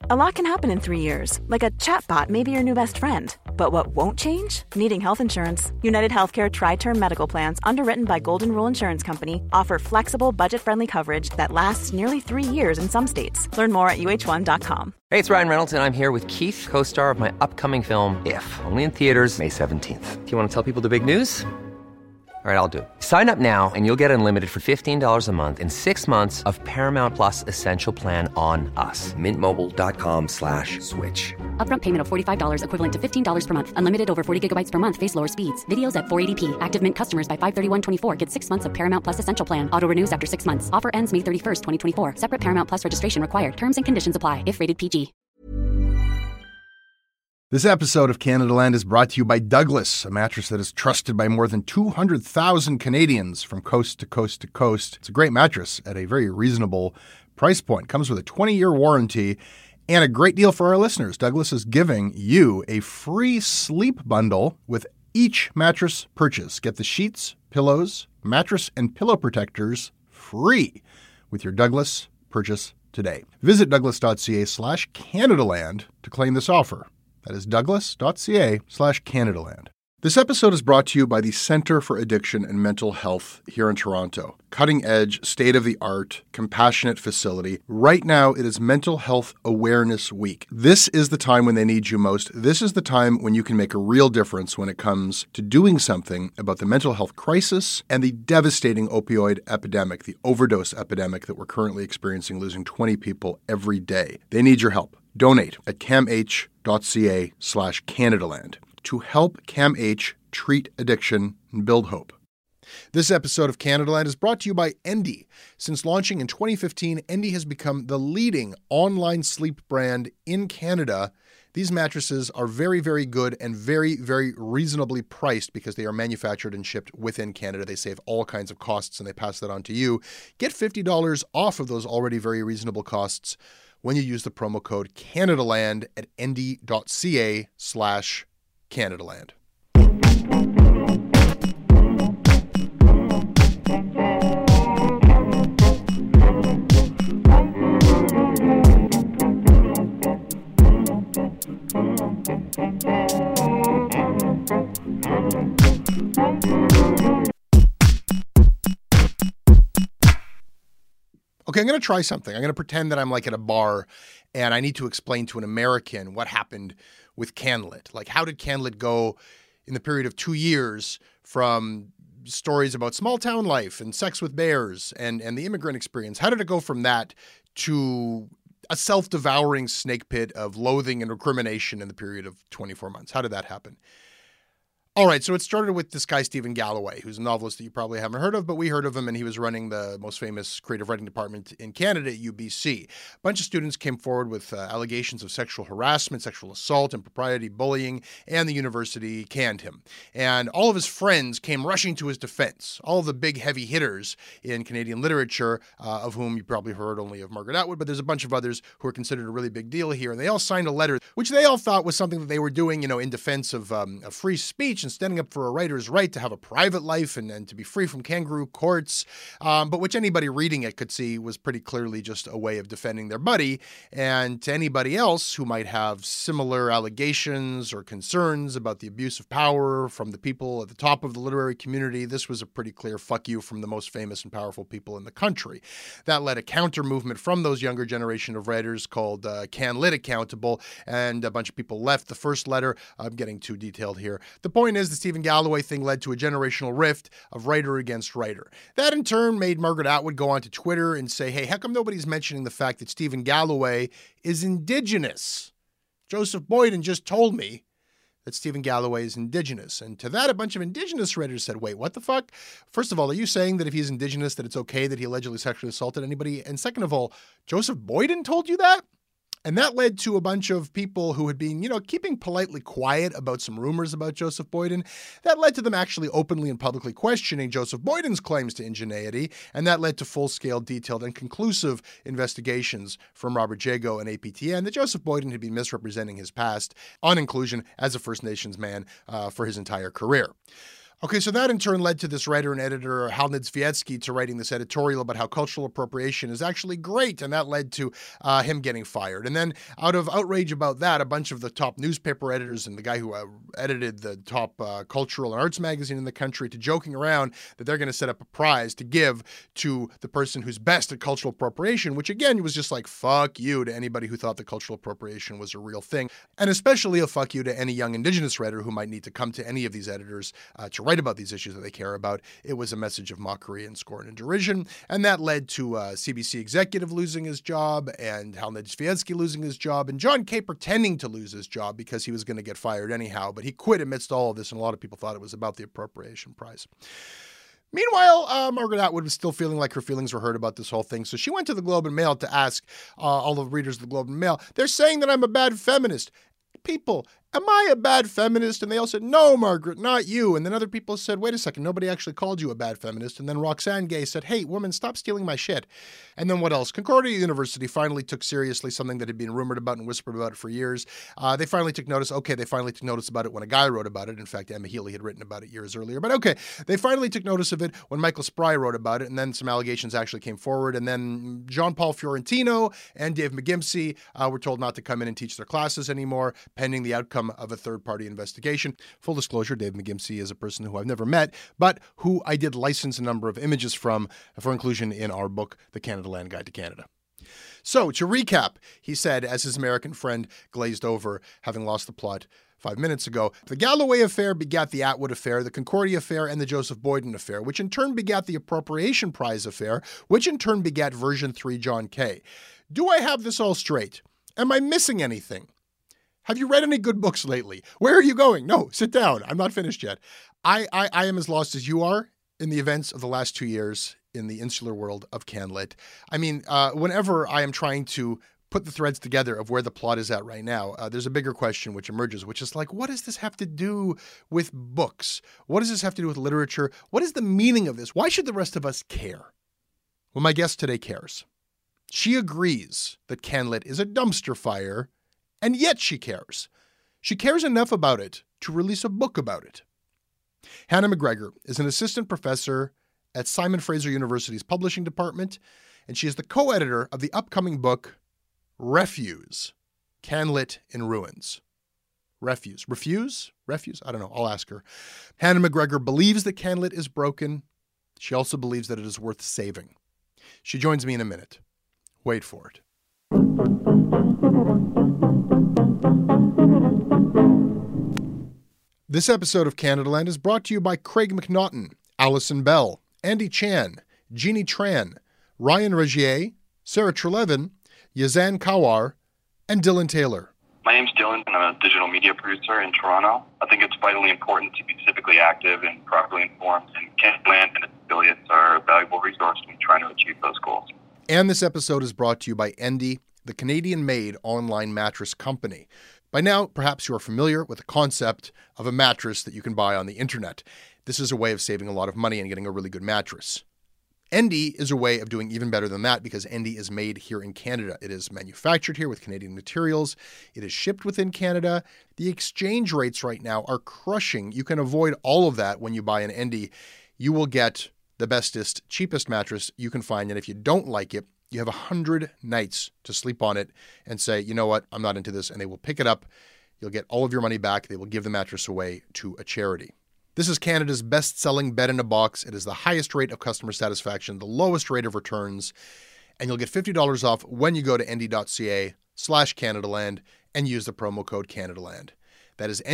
A lot can happen in 3 years, like a chatbot may be your new best friend. But what won't change? Needing health insurance. United Healthcare Tri-Term Medical Plans, underwritten by Golden Rule Insurance Company, offer flexible, budget-friendly coverage that lasts nearly 3 years in some states. Learn more at uh1.com. Hey, it's Ryan Reynolds, and I'm here with Keith, co-star of my upcoming film, If, only in theaters May 17th. Do you want to tell people the big news? All right, I'll do it. Sign up now and you'll get unlimited for $15 a month and 6 months of Paramount Plus Essential Plan on us. MintMobile.com/switch. Upfront payment of $45 equivalent to $15 per month. Unlimited over 40 gigabytes per month. Face lower speeds. Videos at 480p. Active Mint customers by 531.24 get 6 months of Paramount Plus Essential Plan. Auto renews after 6 months. Offer ends May 31st, 2024. Separate Paramount Plus registration required. Terms and conditions apply if rated PG. This episode of Canada Land is brought to you by Douglas, a mattress that is trusted by more than 200,000 Canadians from coast to coast to coast. It's a great mattress at a very reasonable price point. Comes with a 20-year warranty and a great deal for our listeners. Douglas is giving you a free sleep bundle with each mattress purchase. Get the sheets, pillows, mattress, and pillow protectors free with your Douglas purchase today. Visit douglas.ca/Canadaland to claim this offer. That is douglas.ca/Canadaland. This episode is brought to you by the Centre for Addiction and Mental Health here in Toronto. Cutting edge, state-of-the-art, compassionate facility. Right now, it is Mental Health Awareness Week. This is the time when they need you most. This is the time when you can make a real difference when it comes to doing something about the mental health crisis and the devastating opioid epidemic, the overdose epidemic that we're currently experiencing, losing 20 people every day. They need your help. Donate at camh.ca/Canadaland to help CAMH treat addiction and build hope. This episode of Canada Land is brought to you by Endy. Since launching in 2015, Endy has become the leading online sleep brand in Canada. These mattresses are very, very good and very, very reasonably priced because they are manufactured and shipped within Canada. They save all kinds of costs and they pass that on to you. Get $50 off of those already very reasonable costs when you use the promo code CanadaLand at endy.ca/Canadaland. Okay, I'm going to try something. I'm going to pretend that I'm like at a bar and I need to explain to an American what happened with CanLit. Like, how did CanLit go in the period of 2 years from stories about small town life and sex with bears and the immigrant experience? How did it go from that to a self-devouring snake pit of loathing and recrimination in the period of 24 months? How did that happen? All right, so it started with this guy, Stephen Galloway, who's a novelist that you probably haven't heard of, but we heard of him, and he was running the most famous creative writing department in Canada at UBC. A bunch of students came forward with allegations of sexual harassment, sexual assault, impropriety, bullying, and the university canned him. And all of his friends came rushing to his defense, all of the big heavy hitters in Canadian literature, of whom you probably heard only of Margaret Atwood, but there's a bunch of others who are considered a really big deal here, and they all signed a letter, which they all thought was something that they were doing, in defense of free speech and standing up for a writer's right to have a private life and to be free from kangaroo courts, but which anybody reading it could see was pretty clearly just a way of defending their buddy. And to anybody else who might have similar allegations or concerns about the abuse of power from the people at the top of the literary community, this was a pretty clear fuck you from the most famous and powerful people in the country. That led a counter movement from those younger generation of writers called CanLit Accountable, and a bunch of people left the first letter. I'm getting too detailed here. The point is the Stephen Galloway thing led to a generational rift of writer against writer. That in turn made Margaret Atwood go onto Twitter and say, hey, how come nobody's mentioning the fact that Stephen Galloway is Indigenous? Joseph Boyden just told me that Stephen Galloway is Indigenous. And to that, a bunch of Indigenous writers said, wait, what the fuck? First of all, are you saying that if he's Indigenous, that it's okay that he allegedly sexually assaulted anybody? And second of all, Joseph Boyden told you that? And that led to a bunch of people who had been, keeping politely quiet about some rumors about Joseph Boyden. That led to them actually openly and publicly questioning Joseph Boyden's claims to ingenuity. And that led to full-scale, detailed, and conclusive investigations from Robert Jago and APTN that Joseph Boyden had been misrepresenting his past on inclusion as a First Nations man for his entire career. Okay, so that in turn led to this writer and editor, Halnid Svietsky, to writing this editorial about how cultural appropriation is actually great, and that led to him getting fired. And then out of outrage about that, a bunch of the top newspaper editors and the guy who edited the top cultural and arts magazine in the country to joking around that they're going to set up a prize to give to the person who's best at cultural appropriation, which again was just like, fuck you to anybody who thought that cultural appropriation was a real thing. And especially a fuck you to any young Indigenous writer who might need to come to any of these editors to write about these issues that they care about. It was a message of mockery and scorn and derision, and that led to CBC executive losing his job, and Halnid Svietsky losing his job, and John Kay pretending to lose his job because he was going to get fired anyhow, but he quit amidst all of this, and a lot of people thought it was about the appropriation prize. Meanwhile, Margaret Atwood was still feeling like her feelings were hurt about this whole thing, so she went to the Globe and Mail to ask all the readers of the Globe and Mail, they're saying that I'm a bad feminist. People, am I a bad feminist? And they all said, no, Margaret, not you. And then other people said, wait a second, nobody actually called you a bad feminist. And then Roxane Gay said, hey, woman, stop stealing my shit. And then what else? Concordia University finally took seriously something that had been rumored about and whispered about for years. They finally took notice. Okay, they finally took notice about it when a guy wrote about it. In fact, Emma Healy had written about it years earlier. But okay, they finally took notice of it when Michael Spry wrote about it. And then some allegations actually came forward. And then Jean-Paul Fiorentino and Dave McGimsey were told not to come in and teach their classes anymore, pending the outcome of a third-party investigation. Full disclosure, Dave McGimsey is a person who I've never met, but who I did license a number of images from for inclusion in our book, The Canada Land Guide to Canada. So, to recap, he said, as his American friend glazed over, having lost the plot 5 minutes ago, the Galloway affair begat the Atwood affair, the Concordia affair, and the Joseph Boyden affair, which in turn begat the Appropriation Prize affair, which in turn begat version 3 John Kay. Do I have this all straight? Am I missing anything? Have you read any good books lately? Where are you going? No, sit down. I'm not finished yet. I am as lost as you are in the events of the last 2 years in the insular world of CanLit. I mean, whenever I am trying to put the threads together of where the plot is at right now, there's a bigger question which emerges, which is like, what does this have to do with books? What does this have to do with literature? What is the meaning of this? Why should the rest of us care? Well, my guest today cares. She agrees that CanLit is a dumpster fire, and yet she cares. She cares enough about it to release a book about it. Hannah McGregor is an assistant professor at Simon Fraser University's publishing department, and she is the co-editor of the upcoming book, Refuse, CanLit in Ruins. Refuse. Refuse? Refuse? I don't know. I'll ask her. Hannah McGregor believes that CanLit is broken. She also believes that it is worth saving. She joins me in a minute. Wait for it. This episode of Canada Land is brought to you by Craig McNaughton, Alison Bell, Andy Chan, Jeannie Tran, Ryan Regier, Sarah Trelevin, Yazan Kawar, and Dylan Taylor. My name's Dylan, and I'm a digital media producer in Toronto. I think it's vitally important to be civically active and properly informed, and Canada Land and its affiliates are a valuable resource in trying to achieve those goals. And this episode is brought to you by Endy, the Canadian-made online mattress company. By now, perhaps you are familiar with the concept of a mattress that you can buy on the internet. This is a way of saving a lot of money and getting a really good mattress. Endy is a way of doing even better than that because Endy is made here in Canada. It is manufactured here with Canadian materials. It is shipped within Canada. The exchange rates right now are crushing. You can avoid all of that when you buy an Endy. You will get the bestest, cheapest mattress you can find. And if you don't like it, you have 100 nights to sleep on it and say, you know what, I'm not into this. And they will pick it up. You'll get all of your money back. They will give the mattress away to a charity. This is Canada's best-selling bed in a box. It is the highest rate of customer satisfaction, the lowest rate of returns, and you'll get $50 off when you go to endy.ca/CanadaLand and use the promo code CanadaLand. That is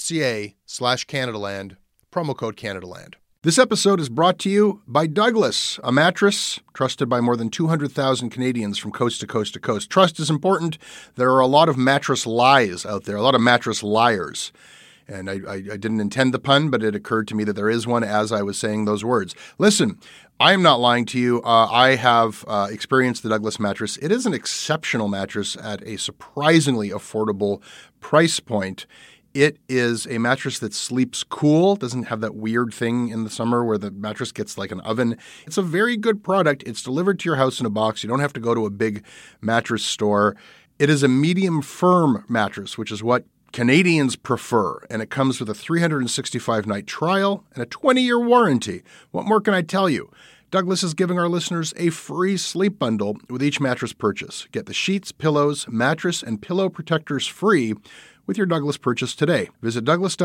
endy.ca/CanadaLand, promo code CanadaLand. This episode is brought to you by Douglas, a mattress trusted by more than 200,000 Canadians from coast to coast to coast. Trust is important. There are a lot of mattress lies out there, a lot of mattress liars. And I didn't intend the pun, but it occurred to me that there is one as I was saying those words. Listen, I am not lying to you. I have experienced the Douglas mattress. It is an exceptional mattress at a surprisingly affordable price point. It is a mattress that sleeps cool, doesn't have that weird thing in the summer where the mattress gets like an oven. It's a very good product. It's delivered to your house in a box. You don't have to go to a big mattress store. It is a medium firm mattress, which is what Canadians prefer, and it comes with a 365-night trial and a 20-year warranty. What more can I tell you? Douglas is giving our listeners a free sleep bundle with each mattress purchase. Get the sheets, pillows, mattress, and pillow protectors free with your Douglas purchase today. Visit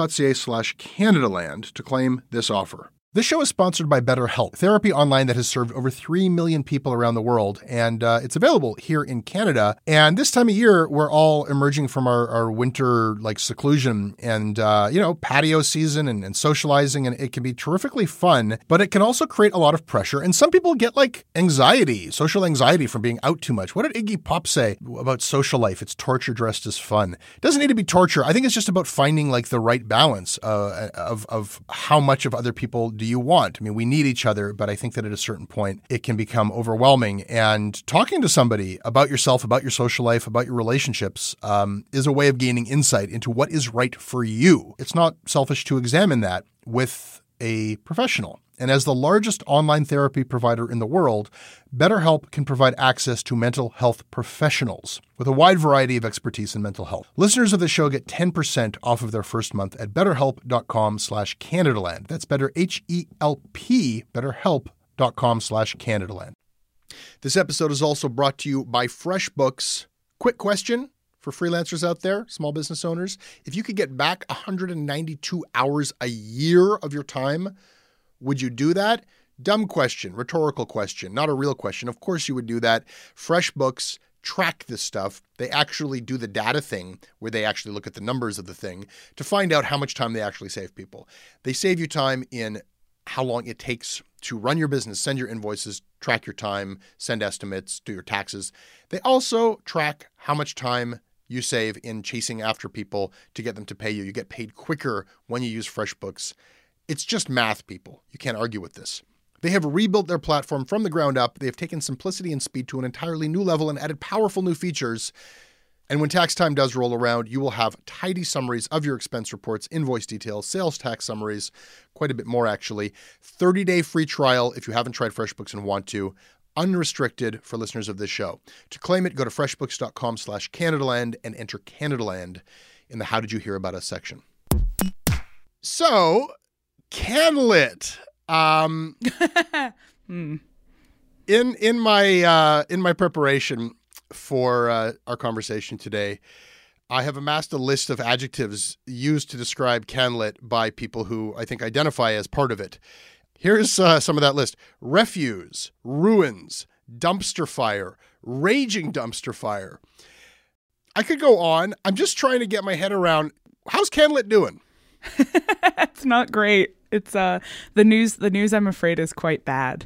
douglas.ca/Canadaland to claim this offer. This show is sponsored by BetterHelp, therapy online that has served over 3 million people around the world, and it's available here in Canada. And this time of year, we're all emerging from our winter seclusion and patio season and socializing, and it can be terrifically fun, but it can also create a lot of pressure. And some people get anxiety, social anxiety from being out too much. What did Iggy Pop say about social life? It's torture dressed as fun. It doesn't need to be torture. I think it's just about finding the right balance of how much of other people do you want? I mean, we need each other, but I think that at a certain point, it can become overwhelming. And talking to somebody about yourself, about your social life, about your relationships is a way of gaining insight into what is right for you. It's not selfish to examine that with a professional. And as the largest online therapy provider in the world, BetterHelp can provide access to mental health professionals with a wide variety of expertise in mental health. Listeners of the show get 10% off of their first month at betterhelp.com/Canadaland. That's better, H-E-L-P, betterhelp.com/Canadaland. This episode is also brought to you by FreshBooks. Quick question for freelancers out there, small business owners. If you could get back 192 hours a year of your time, would you do that? Dumb question, rhetorical question, not a real question. Of course you would do that. FreshBooks track this stuff. They actually do the data thing where they actually look at the numbers of the thing to find out how much time they actually save people. They save you time in how long it takes to run your business, send your invoices, track your time, send estimates, do your taxes. They also track how much time you save in chasing after people to get them to pay you. You get paid quicker when you use FreshBooks. It's just math, people. You can't argue with this. They have rebuilt their platform from the ground up. They have taken simplicity and speed to an entirely new level and added powerful new features. And when tax time does roll around, you will have tidy summaries of your expense reports, invoice details, sales tax summaries, quite a bit more actually. 30-day free trial if you haven't tried FreshBooks and want to. Unrestricted for listeners of this show. To claim it, go to freshbooks.com/Canadaland and enter Canadaland in the How Did You Hear About Us section. So, CanLit. In my preparation for our conversation today, I have amassed a list of adjectives used to describe CanLit by people who I think identify as part of it. Here's some of that list: refuse, ruins, dumpster fire, raging dumpster fire. I could go on. I'm just trying to get my head around, how's CanLit doing? It's not great. It's the news. The news, I'm afraid, is quite bad.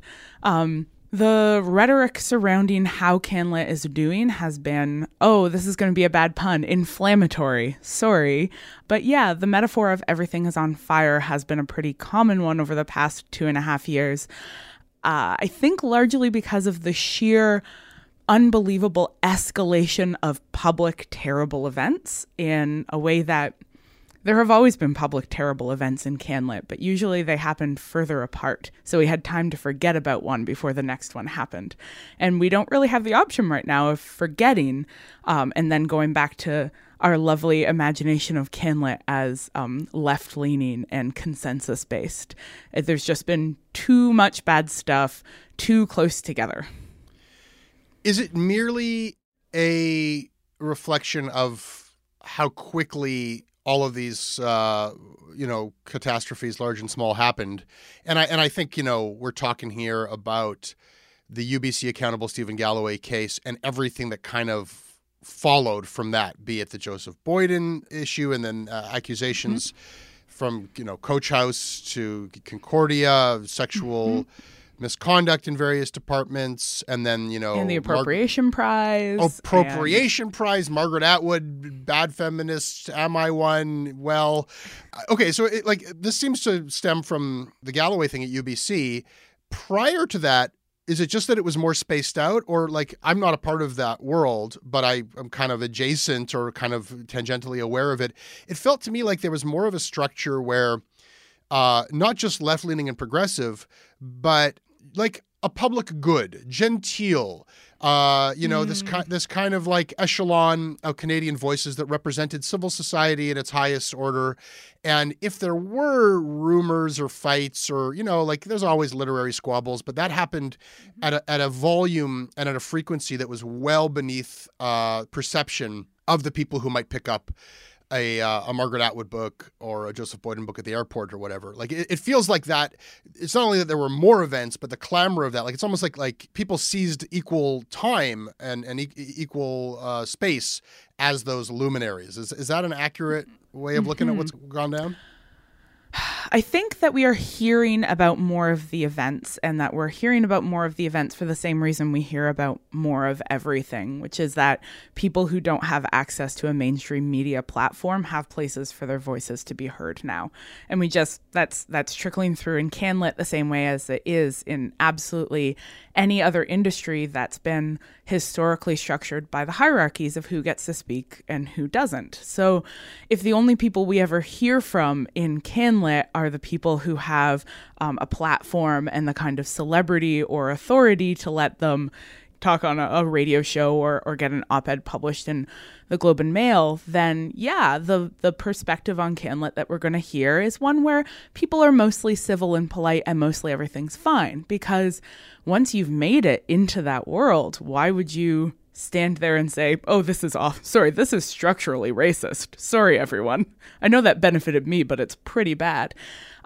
The rhetoric surrounding how CanLit is doing has been, oh, this is going to be a bad pun, inflammatory. Sorry. But yeah, the metaphor of everything is on fire has been a pretty common one over the past 2.5 years. I think largely because of the sheer unbelievable escalation of public terrible events in a way that there have always been public terrible events in CanLit, but usually they happened further apart. So we had time to forget about one before the next one happened. And we don't really have the option right now of forgetting and then going back to our lovely imagination of CanLit as left-leaning and consensus-based. There's just been too much bad stuff too close together. Is it merely a reflection of how quickly all of these, catastrophes, large and small, happened? And I think, we're talking here about the UBC accountable Stephen Galloway case and everything that kind of followed from that, be it the Joseph Boyden issue and then accusations from, Coach House to Concordia, sexual misconduct in various departments, and then, and the appropriation prize. Prize, Margaret Atwood, bad feminist, am I one? Well, okay, so this seems to stem from the Galloway thing at UBC. Prior to that, is it just that it was more spaced out, or I'm not a part of that world, but I'm kind of adjacent or kind of tangentially aware of it? It felt to me like there was more of a structure where not just left-leaning and progressive, but like a public good, genteel, This kind of like echelon of Canadian voices that represented civil society at its highest order. And if there were rumors or fights or, there's always literary squabbles, but that happened at a volume and at a frequency that was well beneath perception of the people who might pick up a Margaret Atwood book or a Joseph Boyden book at the airport or whatever. Like it feels like that. It's not only that there were more events, but the clamor of that. Like it's almost like people seized equal time and equal space as those luminaries. Is that an accurate way of looking at what's gone down? I think that we are hearing about more of the events, and that we're hearing about more of the events for the same reason we hear about more of everything, which is that people who don't have access to a mainstream media platform have places for their voices to be heard now. And that's trickling through in CanLit the same way as it is in absolutely any other industry that's been historically structured by the hierarchies of who gets to speak and who doesn't. So if the only people we ever hear from in CanLit are the people who have a platform and the kind of celebrity or authority to let them talk on a radio show or get an op-ed published in the Globe and Mail, then the perspective on CanLit that we're going to hear is one where people are mostly civil and polite and mostly everything's fine. Because once you've made it into that world, why would you stand there and say, oh, this is structurally racist. Sorry, everyone. I know that benefited me, but it's pretty bad.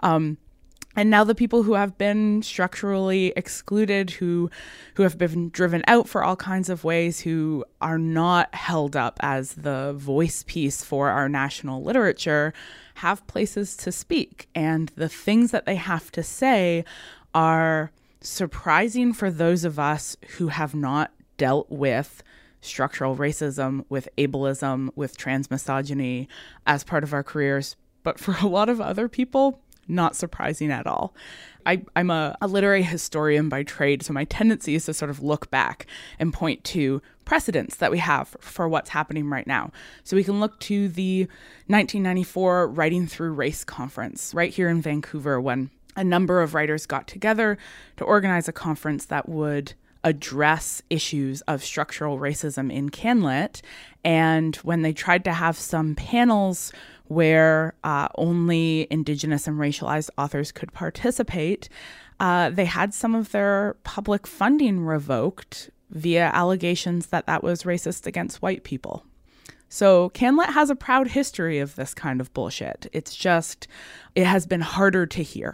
And now the people who have been structurally excluded, who have been driven out for all kinds of ways, who are not held up as the voice piece for our national literature, have places to speak. And the things that they have to say are surprising for those of us who have not dealt with structural racism, with ableism, with transmisogyny as part of our careers. But for a lot of other people, not surprising at all. I'm a literary historian by trade, so my tendency is to sort of look back and point to precedents that we have for what's happening right now. So we can look to the 1994 Writing Through Race conference right here in Vancouver, when a number of writers got together to organize a conference that would address issues of structural racism in CanLit. And when they tried to have some panels where only Indigenous and racialized authors could participate, they had some of their public funding revoked via allegations that was racist against white people. So CanLit has a proud history of this kind of bullshit. It's just, it has been harder to hear.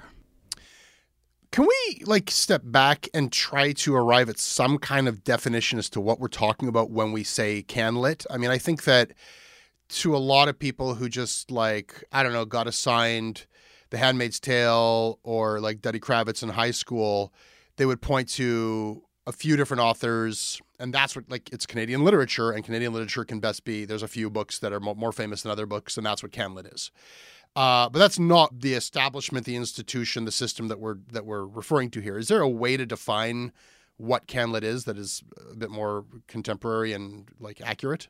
Can we step back and try to arrive at some kind of definition as to what we're talking about when we say CanLit? I mean, I think that to a lot of people who just got assigned The Handmaid's Tale or Duddy Kravitz in high school, they would point to a few different authors, and that's what it's Canadian literature, and Canadian literature can best be, there's a few books that are more famous than other books, and that's what CanLit is. But that's not the establishment, the institution, the system that we're referring to here. Is there a way to define what CanLit is that is a bit more contemporary and accurate?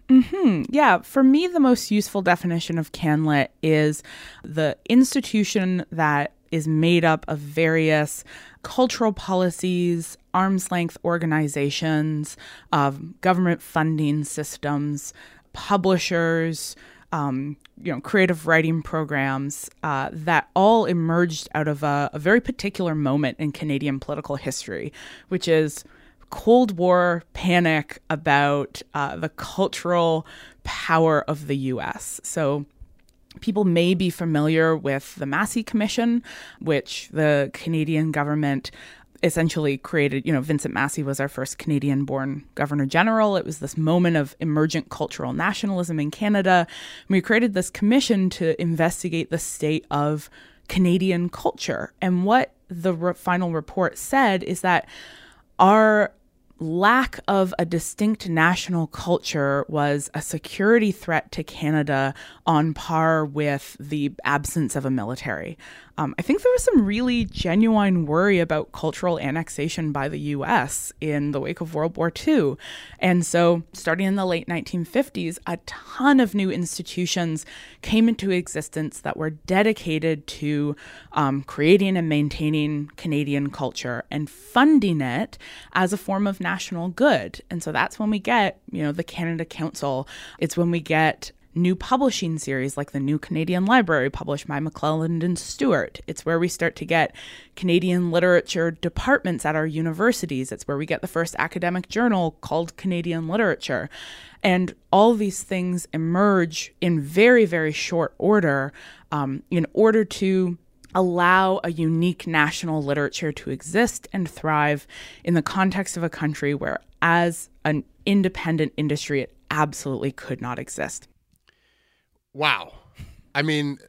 Yeah, for me, the most useful definition of CanLit is the institution that is made up of various cultural policies, arm's length organizations, government funding systems, publishers, creative writing programs that all emerged out of a very particular moment in Canadian political history, which is Cold War panic about the cultural power of the U.S. So people may be familiar with the Massey Commission, which the Canadian government essentially created. Vincent Massey was our first Canadian-born Governor General. It was this moment of emergent cultural nationalism in Canada. We created this commission to investigate the state of Canadian culture. And what the final report said is that our lack of a distinct national culture was a security threat to Canada on par with the absence of a military. I think there was some really genuine worry about cultural annexation by the U.S. in the wake of World War II. And so starting in the late 1950s, a ton of new institutions came into existence that were dedicated to creating and maintaining Canadian culture and funding it as a form of national good. And so that's when we get, the Canada Council. It's when we get new publishing series like the New Canadian Library published by McClelland and Stewart. It's where we start to get Canadian literature departments at our universities. It's where we get the first academic journal called Canadian Literature. And all these things emerge in very, very short order in order to allow a unique national literature to exist and thrive in the context of a country where, as an independent industry, it absolutely could not exist. Wow. I mean,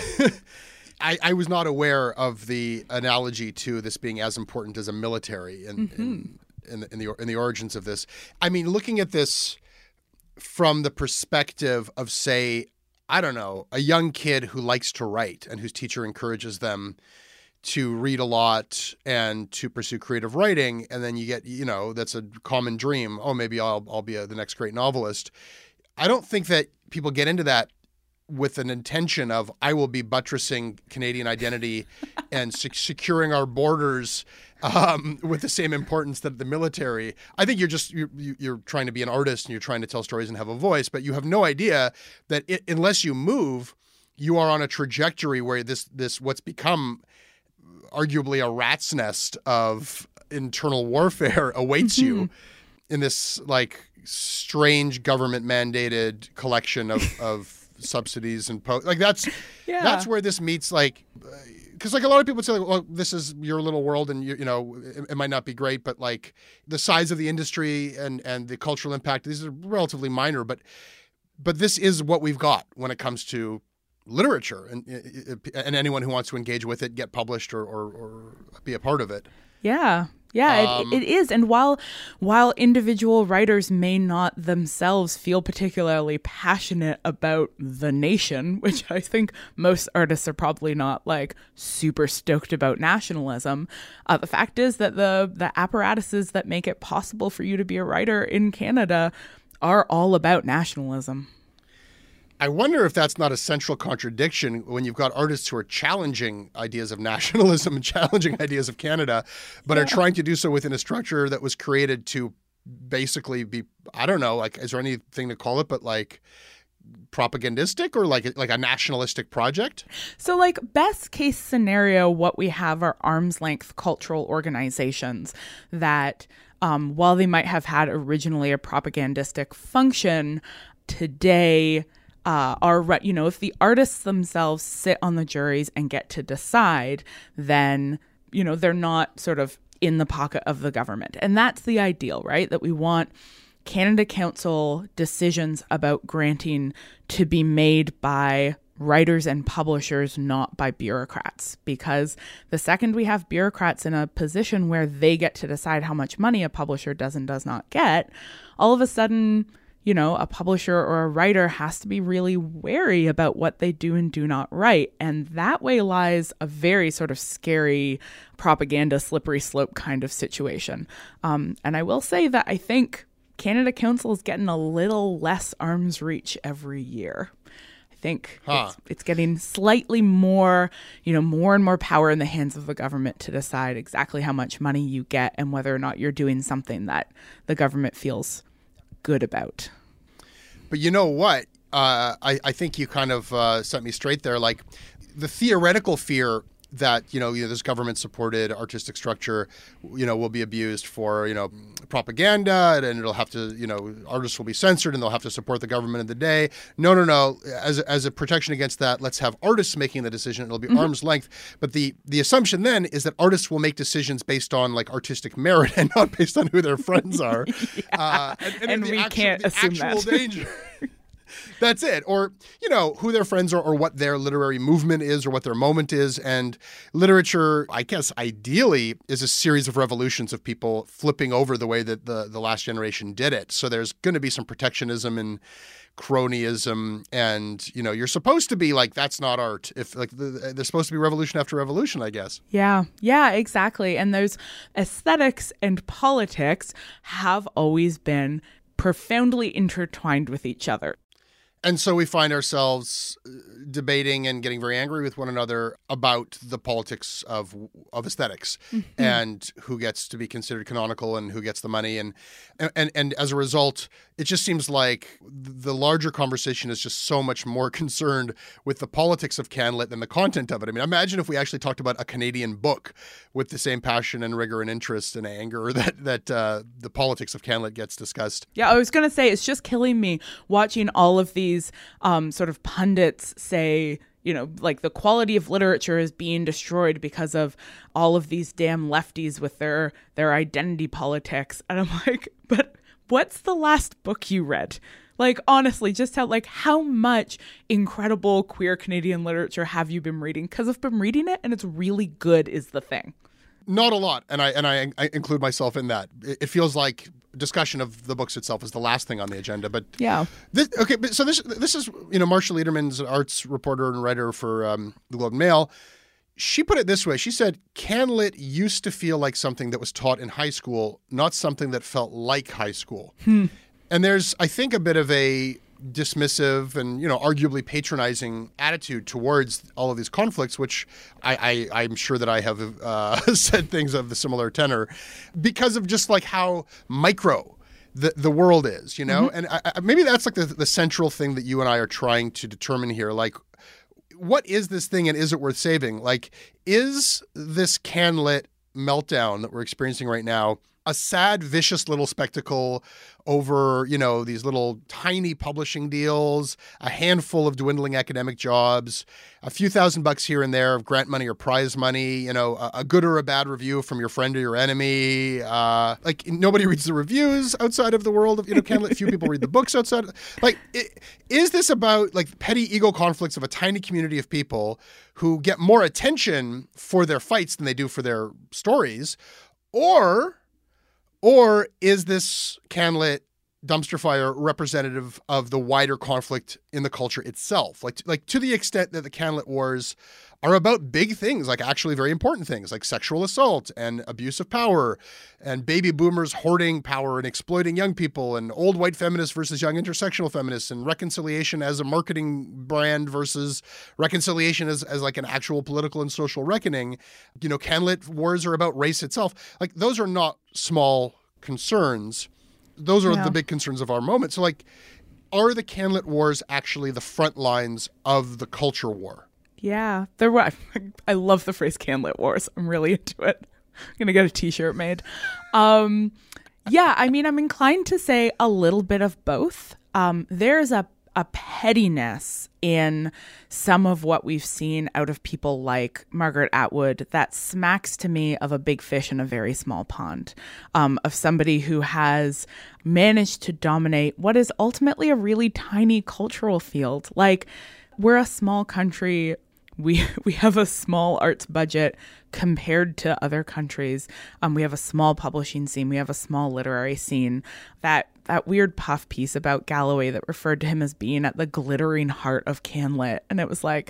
I was not aware of the analogy to this being as important as a military in the origins of this. I mean, looking at this from the perspective of, say, I don't know, a young kid who likes to write and whose teacher encourages them to read a lot and to pursue creative writing, and then you get, that's a common dream. Oh, maybe I'll be the next great novelist. I don't think that people get into that with an intention of, I will be buttressing Canadian identity and securing our borders with the same importance that the military. I think you're trying to be an artist and you're trying to tell stories and have a voice, but you have no idea that unless you move, you are on a trajectory where this what's become arguably a rat's nest of internal warfare awaits you in this like strange government mandated collection of subsidies and that's where this meets, like, because like a lot of people say, well, this is your little world and it might not be great, but like the size of the industry and the cultural impact, these are relatively minor, but this is what we've got when it comes to literature and anyone who wants to engage with it, get published or be a part of it. Yeah, it is. And while individual writers may not themselves feel particularly passionate about the nation, which I think most artists are probably not like super stoked about nationalism, the fact is that the apparatuses that make it possible for you to be a writer in Canada are all about nationalism. I wonder if that's not a central contradiction when you've got artists who are challenging ideas of nationalism and challenging ideas of Canada, but are trying to do so within a structure that was created to basically be, I don't know, like, is there anything to call it, but like propagandistic or like a nationalistic project? So like best case scenario, what we have are arm's length cultural organizations that while they might have had originally a propagandistic function, today if the artists themselves sit on the juries and get to decide, then, they're not sort of in the pocket of the government. And that's the ideal, right? That we want Canada Council decisions about granting to be made by writers and publishers, not by bureaucrats. Because the second we have bureaucrats in a position where they get to decide how much money a publisher does and does not get, all of a sudden, a publisher or a writer has to be really wary about what they do and do not write. And that way lies a very sort of scary propaganda, slippery slope kind of situation. And I will say that I think Canada Council is getting a little less arm's reach every year. I think it's getting slightly more, more and more power in the hands of the government to decide exactly how much money you get and whether or not you're doing something that the government feels good about. But you know what? I think you kind of set me straight there. Like the theoretical fear that, this government-supported artistic structure, will be abused for, propaganda and it'll have to, artists will be censored and they'll have to support the government of the day. No. As a protection against that, let's have artists making the decision. It'll be arm's length. But the assumption then is that artists will make decisions based on like artistic merit and not based on who their friends are. And we can't assume that. Danger. That's it. Or, who their friends are or what their literary movement is or what their moment is. And literature, I guess, ideally is a series of revolutions of people flipping over the way that the last generation did it. So there's going to be some protectionism and cronyism. And, you're supposed to be like, that's not art. If like there's supposed to be revolution after revolution, I guess. Yeah, exactly. And those aesthetics and politics have always been profoundly intertwined with each other. And so we find ourselves debating and getting very angry with one another about the politics of aesthetics and who gets to be considered canonical and who gets the money. And as a result, it just seems like the larger conversation is just so much more concerned with the politics of CanLit than the content of it. I mean, imagine if we actually talked about a Canadian book with the same passion and rigor and interest and anger that the politics of CanLit gets discussed. Yeah, I was going to say, it's just killing me watching all of these sort of pundits say, you know, like the quality of literature is being destroyed because of all of these damn lefties with their identity politics. And I'm like, but what's the last book you read? Like, honestly, just how much incredible queer Canadian literature have you been reading? Because I've been reading it and it's really good is the thing. Not a lot, and I include myself in that. It feels like discussion of the books itself is the last thing on the agenda. But yeah, this is Marshall Ederman's an arts reporter and writer for the Globe and Mail. She put it this way. She said, CanLit used to feel like something that was taught in high school, not something that felt like high school. And there's, I think, a bit of a dismissive and, arguably patronizing attitude towards all of these conflicts, which I'm sure that I have said things of the similar tenor because of just like how micro the world is, And maybe that's like the central thing that you and I are trying to determine here. Like, what is this thing and is it worth saving? Like, is this CanLit meltdown that we're experiencing right now a sad, vicious little spectacle over, these little tiny publishing deals, a handful of dwindling academic jobs, a few $1,000 here and there of grant money or prize money, a good or a bad review from your friend or your enemy. Like, nobody reads the reviews outside of the world of, CanLit. Few people read the books outside. Is this about like petty ego conflicts of a tiny community of people who get more attention for their fights than they do for their stories? Or is this CanLit dumpster fire representative of the wider conflict in the culture itself? Like to the extent that the CanLit wars are about big things, like actually very important things, like sexual assault and abuse of power and baby boomers hoarding power and exploiting young people and old white feminists versus young intersectional feminists and reconciliation as a marketing brand versus reconciliation as like an actual political and social reckoning. CanLit wars are about race itself. Like, those are not small concerns. Those are the big concerns of our moment. So, like, are the CanLit wars actually the front lines of the culture war? Yeah, there were. I love the phrase CanLit wars. I'm really into it. I'm going to get a t-shirt made. Yeah, I mean, I'm inclined to say a little bit of both. There's a pettiness in some of what we've seen out of people like Margaret Atwood that smacks to me of a big fish in a very small pond, of somebody who has managed to dominate what is ultimately a really tiny cultural field. Like, we're a small country. We have a small arts budget compared to other countries. We have a small publishing scene. We have a small literary scene. That weird puff piece about Galloway that referred to him as being at the glittering heart of CanLit. And it was like,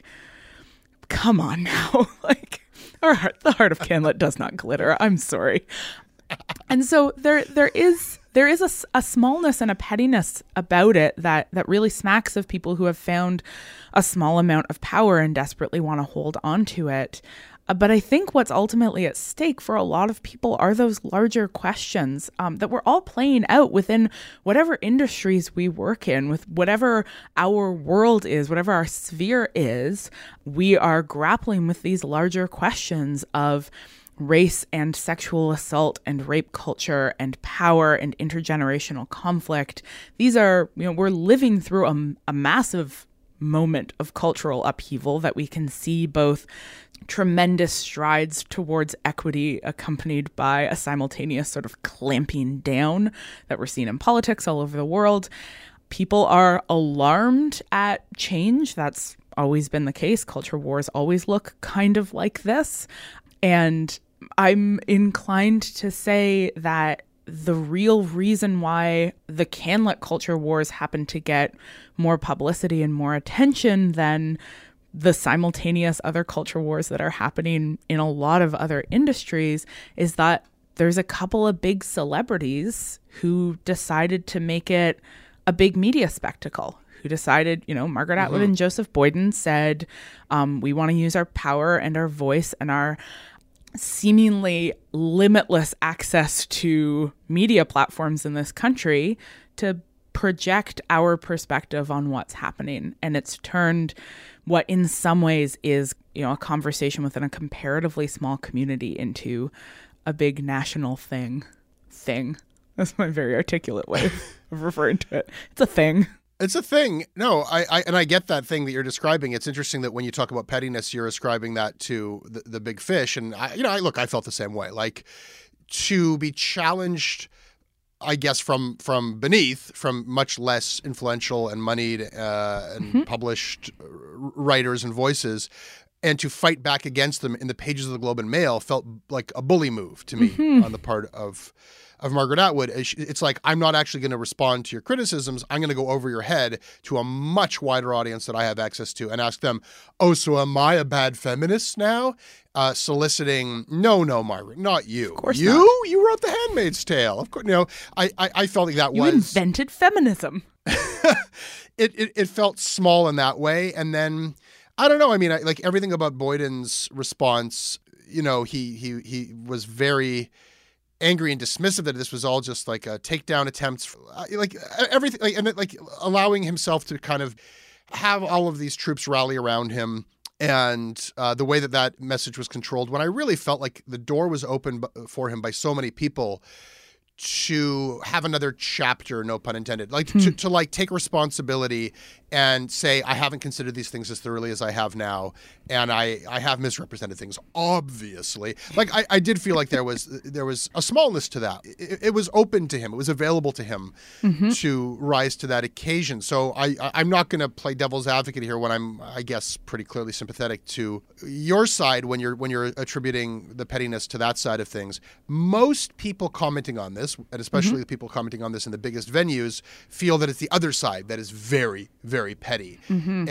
come on now. Like, the heart of CanLit does not glitter. I'm sorry. And so there is a smallness and a pettiness about it that really smacks of people who have found a small amount of power and desperately want to hold on to it. But I think what's ultimately at stake for a lot of people are those larger questions that we're all playing out within whatever industries we work in, with whatever our world is, whatever our sphere is. We are grappling with these larger questions of race and sexual assault and rape culture and power and intergenerational conflict. These are, we're living through a massive moment of cultural upheaval that we can see both tremendous strides towards equity accompanied by a simultaneous sort of clamping down that we're seeing in politics all over the world. People are alarmed at change. That's always been the case. Culture wars always look kind of like this. And I'm inclined to say that the real reason why the CanLit culture wars happen to get more publicity and more attention than the simultaneous other culture wars that are happening in a lot of other industries is that there's a couple of big celebrities who decided to make it a big media spectacle, who decided, Margaret Atwood and Joseph Boyden said, we want to use our power and our voice and our seemingly limitless access to media platforms in this country to project our perspective on what's happening. And it's turned what in some ways is, a conversation within a comparatively small community into a big national thing. That's my very articulate way of referring to it. It's a thing. It's a thing. No, I get that thing that you're describing. It's interesting that when you talk about pettiness, you're ascribing that to the big fish. And I felt the same way. Like, to be challenged, I guess, from beneath, from much less influential and moneyed and published writers and voices, and to fight back against them in the pages of the Globe and Mail felt like a bully move to me on the part of Margaret Atwood. It's like, I'm not actually going to respond to your criticisms. I'm going to go over your head to a much wider audience that I have access to and ask them, oh, so am I a bad feminist now? Soliciting, no, Margaret, not you. Of course you? not. You wrote The Handmaid's Tale. Of course, I felt like that You invented feminism. It felt small in that way. And then, I don't know. I mean, like everything about Boyden's response, he was very angry and dismissive that this was all just like a takedown attempts, like everything, like allowing himself to kind of have all of these troops rally around him, and the way that message was controlled, when I really felt like the door was open for him by so many people to have another chapter, no pun intended, like to like take responsibility and say, I haven't considered these things as thoroughly as I have now, and I have misrepresented things, obviously. Like I did feel like there was a smallness to that. It was open to him. It was available to him to rise to that occasion. So I'm not going to play devil's advocate here when I'm, I guess, pretty clearly sympathetic to your side when you're attributing the pettiness to that side of things. Most people commenting on this, and especially the people commenting on this in the biggest venues, feel that it's the other side that is very, very petty. And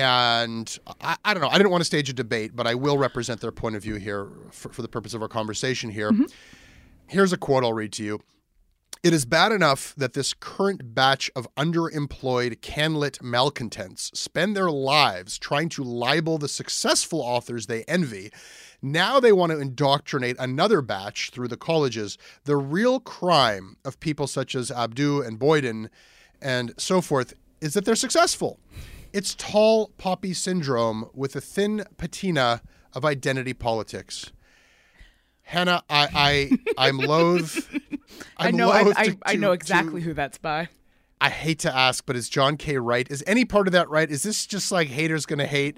I don't know. I didn't want to stage a debate, but I will represent their point of view here for the purpose of our conversation here. Here's a quote I'll read to you. It is bad enough that this current batch of underemployed CanLit malcontents spend their lives trying to libel the successful authors they envy. Now they want to indoctrinate another batch through the colleges. The real crime of people such as Abdu and Boyden and so forth is that they're successful. It's tall poppy syndrome with a thin patina of identity politics. Hannah, I'm loath. I know exactly who that's by. I hate to ask, but is John Kay right? Is any part of that right? Is this just like haters gonna hate?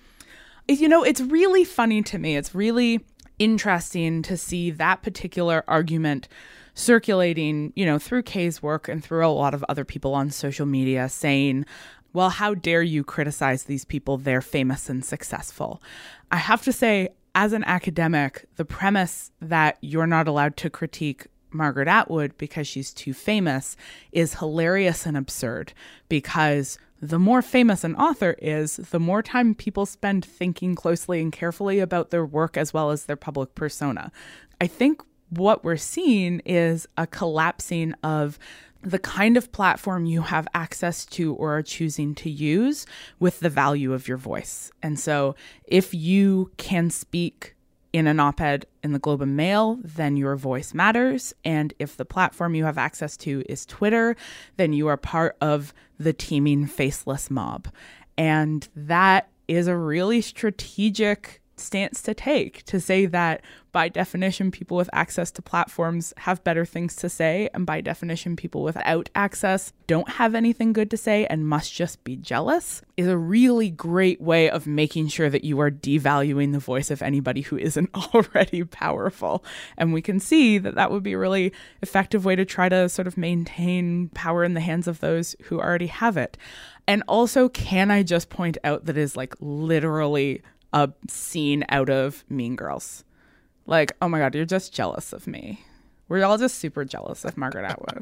It's really funny to me. It's really interesting to see that particular argument circulating, through Kay's work and through a lot of other people on social media saying, well, how dare you criticize these people? They're famous and successful. I have to say, as an academic, the premise that you're not allowed to critique Margaret Atwood because she's too famous is hilarious and absurd, because the more famous an author is, the more time people spend thinking closely and carefully about their work as well as their public persona. I think what we're seeing is a collapsing of the kind of platform you have access to or are choosing to use with the value of your voice. And so if you can speak in an op-ed in the Globe and Mail, then your voice matters. And if the platform you have access to is Twitter, then you are part of the teeming faceless mob. And that is a really strategic stance to take, to say that by definition, people with access to platforms have better things to say, and by definition, people without access don't have anything good to say and must just be jealous, is a really great way of making sure that you are devaluing the voice of anybody who isn't already powerful. And we can see that that would be a really effective way to try to sort of maintain power in the hands of those who already have it. And also, can I just point out that is like literally a scene out of Mean Girls. Like, oh my God, you're just jealous of me. We're all just super jealous of Margaret Atwood.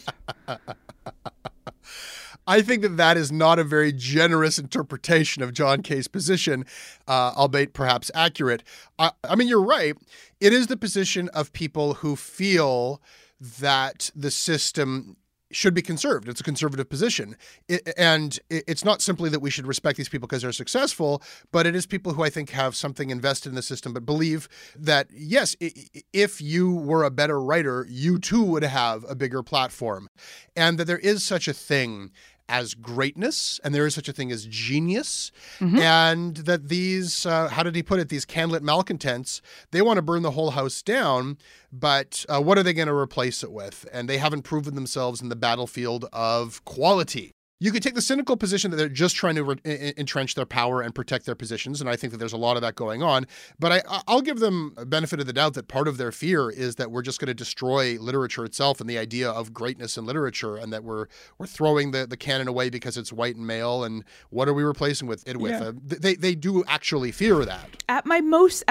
I think that is not a very generous interpretation of John Kay's position, albeit perhaps accurate. I mean, you're right. It is the position of people who feel that the system should be conserved. It's a conservative position. It's not simply that we should respect these people because they're successful, but it is people who I think have something invested in the system, but believe that, yes, if you were a better writer, you too would have a bigger platform. And that there is such a thing as greatness, and there is such a thing as genius, and that these, how did he put it, these candlelit malcontents, they want to burn the whole house down, but what are they going to replace it with? And they haven't proven themselves in the battlefield of quality. You could take the cynical position that they're just trying to entrench their power and protect their positions, and I think that there's a lot of that going on. But I'll give them a benefit of the doubt that part of their fear is that we're just going to destroy literature itself and the idea of greatness in literature, and that we're throwing the canon away because it's white and male, and what are we replacing it with? Yeah. They do actually fear that. At my most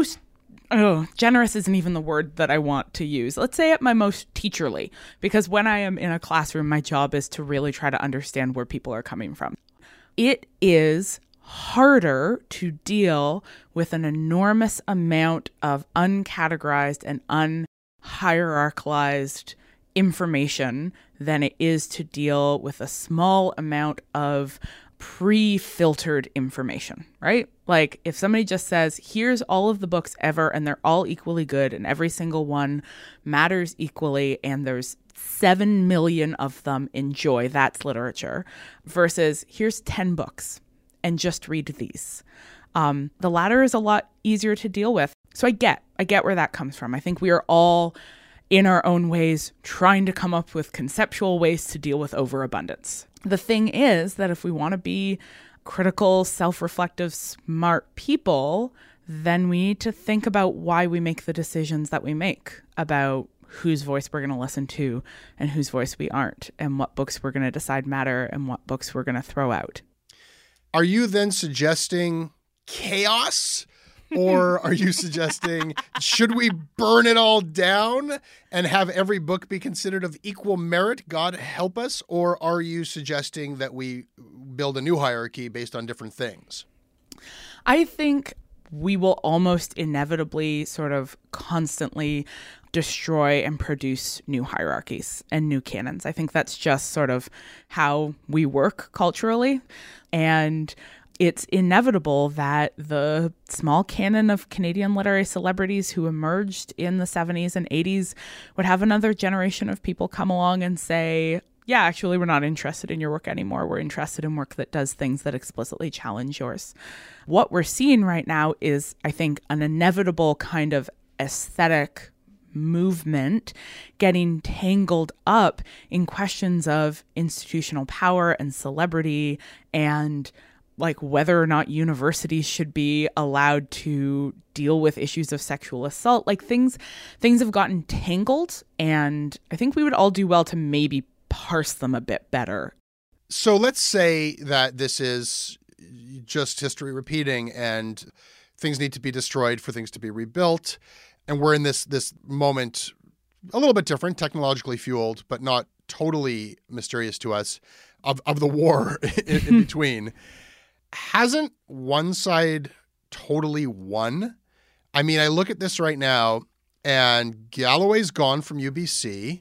generous isn't even the word that I want to use. Let's say at my most teacherly, because when I am in a classroom, my job is to really try to understand where people are coming from. It is harder to deal with an enormous amount of uncategorized and unhierarchicalized information than it is to deal with a small amount of pre-filtered information, right? Like if somebody just says, here's all of the books ever and they're all equally good and every single one matters equally and there's 7 million of them, enjoy, that's literature, versus here's 10 books and just read these. The latter is a lot easier to deal with. So I get where that comes from. I think we are all in our own ways trying to come up with conceptual ways to deal with overabundance. The thing is that if we want to be critical, self-reflective, smart people, then we need to think about why we make the decisions that we make about whose voice we're going to listen to and whose voice we aren't, and what books we're going to decide matter and what books we're going to throw out. Are you then suggesting chaos? Or are you suggesting, should we burn it all down and have every book be considered of equal merit? God help us. Or are you suggesting that we build a new hierarchy based on different things? I think we will almost inevitably sort of constantly destroy and produce new hierarchies and new canons. I think that's just sort of how we work culturally. And it's inevitable that the small canon of Canadian literary celebrities who emerged in the 70s and 80s would have another generation of people come along and say, yeah, actually, we're not interested in your work anymore. We're interested in work that does things that explicitly challenge yours. What we're seeing right now is, I think, an inevitable kind of aesthetic movement getting tangled up in questions of institutional power and celebrity and like whether or not universities should be allowed to deal with issues of sexual assault. Like things have gotten tangled, and I think we would all do well to maybe parse them a bit better. So let's say that this is just history repeating and things need to be destroyed for things to be rebuilt. And we're in this moment a little bit different, technologically fueled, but not totally mysterious to us, of the war in between. Hasn't one side totally won? I mean, I look at this right now, and Galloway's gone from UBC,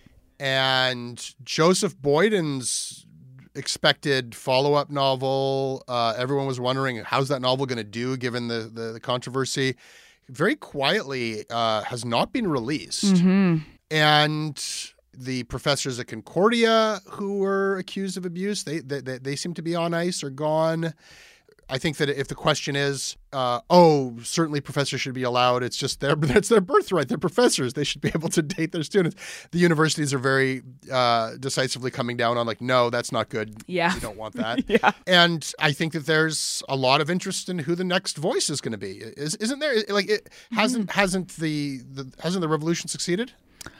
and Joseph Boyden's expected follow-up novel, everyone was wondering, how's that novel going to do given the controversy, very quietly has not been released. And the professors at Concordia who were accused of abuse, they seem to be on ice or gone. I think that if the question is, certainly professors should be allowed, it's just that's their birthright. They're professors. They should be able to date their students. The universities are very decisively coming down on like, no, that's not good. Yeah. You don't want that. Yeah. And I think that there's a lot of interest in who the next voice is going to be. Isn't there? Like, hasn't the revolution succeeded?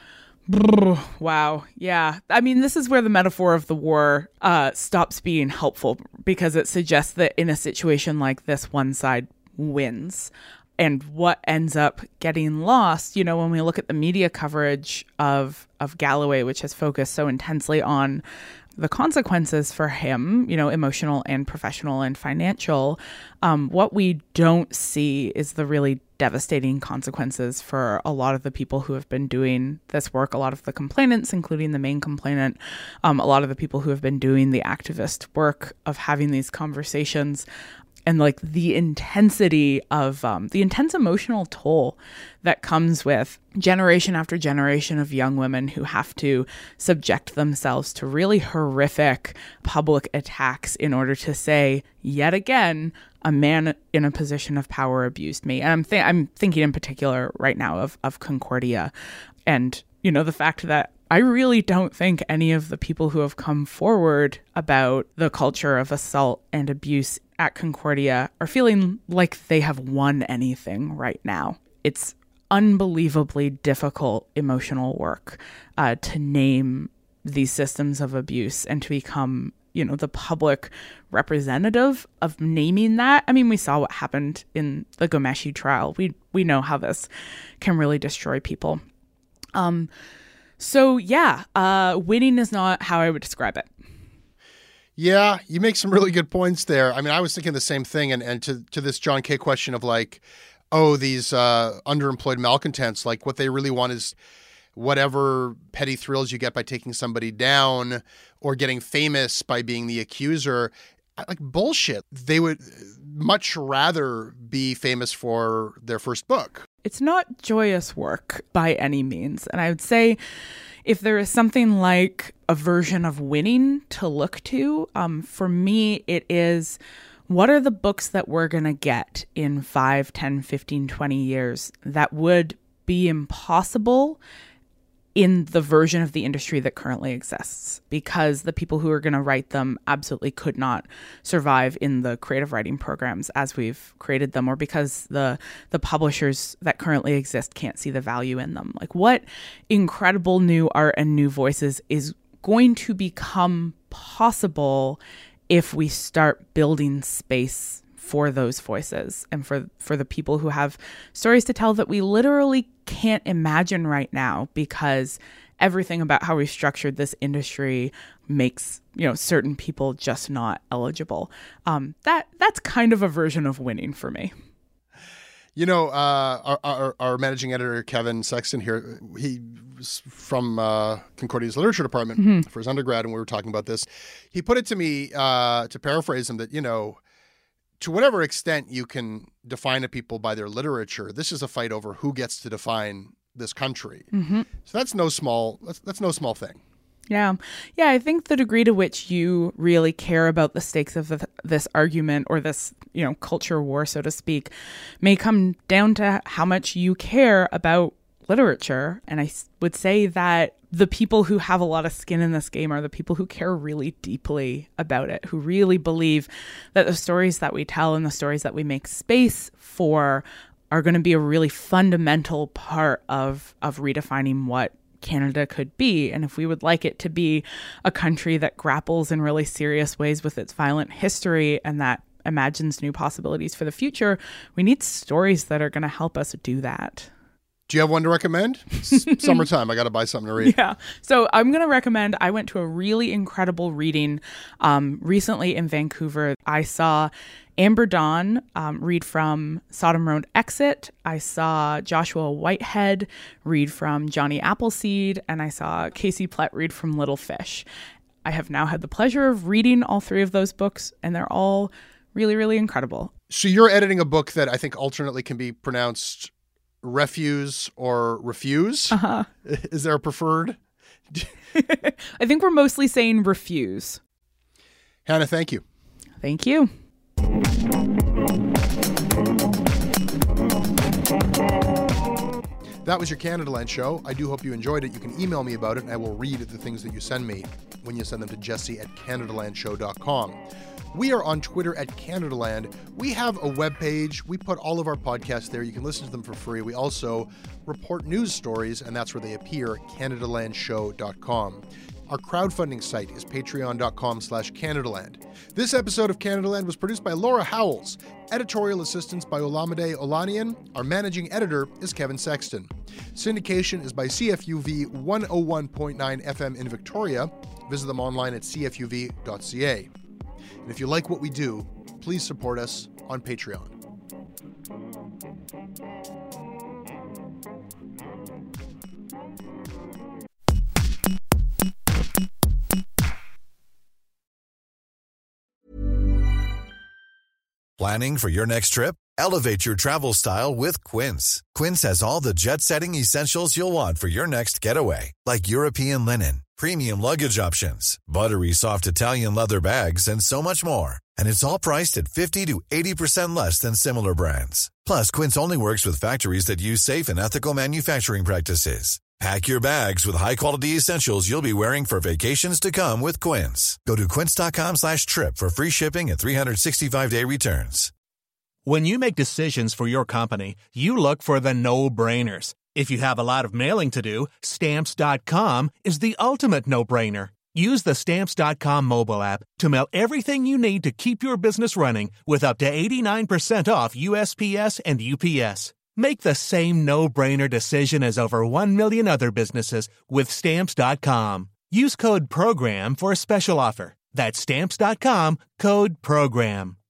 Wow. Yeah. I mean, this is where the metaphor of the war stops being helpful, because it suggests that in a situation like this, one side wins. And what ends up getting lost, you know, when we look at the media coverage of Galloway, which has focused so intensely on the consequences for him, emotional and professional and financial, what we don't see is the really devastating consequences for a lot of the people who have been doing this work, a lot of the complainants, including the main complainant, a lot of the people who have been doing the activist work of having these conversations, and like the intensity of the intense emotional toll that comes with generation after generation of young women who have to subject themselves to really horrific public attacks in order to say, yet again, a man in a position of power abused me. And I'm thinking in particular right now of Concordia, and the fact that I really don't think any of the people who have come forward about the culture of assault and abuse at Concordia are feeling like they have won anything right now. It's unbelievably difficult emotional work to name these systems of abuse and to become, the public representative of naming that. I mean, we saw what happened in the Ghomeshi trial. We know how this can really destroy people. So yeah, winning is not how I would describe it. Yeah, you make some really good points there. I mean, I was thinking the same thing. And to this John Kay question of like, these underemployed malcontents, like what they really want is whatever petty thrills you get by taking somebody down or getting famous by being the accuser. Like bullshit. They would much rather be famous for their first book. It's not joyous work by any means. And I would say if there is something like a version of winning to look to, for me, it is what are the books that we're going to get in 5, 10, 15, 20 years that would be impossible in the version of the industry that currently exists, because the people who are going to write them absolutely could not survive in the creative writing programs as we've created them, or because the publishers that currently exist can't see the value in them. Like, what incredible new art and new voices is going to become possible if we start building space for those voices and for the people who have stories to tell that we literally can't imagine right now, because everything about how we structured this industry makes, certain people just not eligible. That's kind of a version of winning for me. Our managing editor, Kevin Sexton here, he was from Concordia's literature department for his undergrad, and we were talking about this. He put it to me, to paraphrase him, that, to whatever extent you can define a people by their literature, this is a fight over who gets to define this country. Mm-hmm. So that's no small thing. Yeah. I think the degree to which you really care about the stakes of this argument, or this, culture war, so to speak, may come down to how much you care about literature. And I would say that the people who have a lot of skin in this game are the people who care really deeply about it, who really believe that the stories that we tell and the stories that we make space for are going to be a really fundamental part of redefining what Canada could be. And if we would like it to be a country that grapples in really serious ways with its violent history and that imagines new possibilities for the future, we need stories that are going to help us do that. Do you have one to recommend? It's summertime. I got to buy something to read. Yeah. So I'm going to recommend, I went to a really incredible reading recently in Vancouver. I saw Amber Dawn read from Sodom Road Exit. I saw Joshua Whitehead read from Johnny Appleseed. And I saw Casey Plett read from Little Fish. I have now had the pleasure of reading all three of those books, and they're all really, really incredible. So you're editing a book that I think alternately can be pronounced refuse or refuse. Uh-huh. Is there a preferred? I think we're mostly saying refuse. Hannah, thank you. Thank you. That was your Canadaland show. I do hope you enjoyed it. You can email me about it, and I will read the things that you send me when you send them to jesse@canadalandshow.com. We are on Twitter @CanadaLand. We have a webpage. We put all of our podcasts there. You can listen to them for free. We also report news stories, and that's where they appear, CanadaLandShow.com. Our crowdfunding site is patreon.com/CanadaLand. This episode of Canadaland was produced by Laura Howells. Editorial assistance by Olamide Olanian. Our managing editor is Kevin Sexton. Syndication is by CFUV 101.9 FM in Victoria. visit them online at cfuv.ca. And if you like what we do, please support us on Patreon. Planning for your next trip? Elevate your travel style with Quince. Quince has all the jet-setting essentials you'll want for your next getaway, like European linen, premium luggage options, buttery soft Italian leather bags, and so much more. And it's all priced at 50 to 80% less than similar brands. Plus, Quince only works with factories that use safe and ethical manufacturing practices. Pack your bags with high-quality essentials you'll be wearing for vacations to come with Quince. Go to quince.com/trip for free shipping and 365-day returns. When you make decisions for your company, you look for the no-brainers. If you have a lot of mailing to do, Stamps.com is the ultimate no-brainer. Use the Stamps.com mobile app to mail everything you need to keep your business running with up to 89% off USPS and UPS. Make the same no-brainer decision as over 1 million other businesses with Stamps.com. Use code PROGRAM for a special offer. That's Stamps.com, code PROGRAM.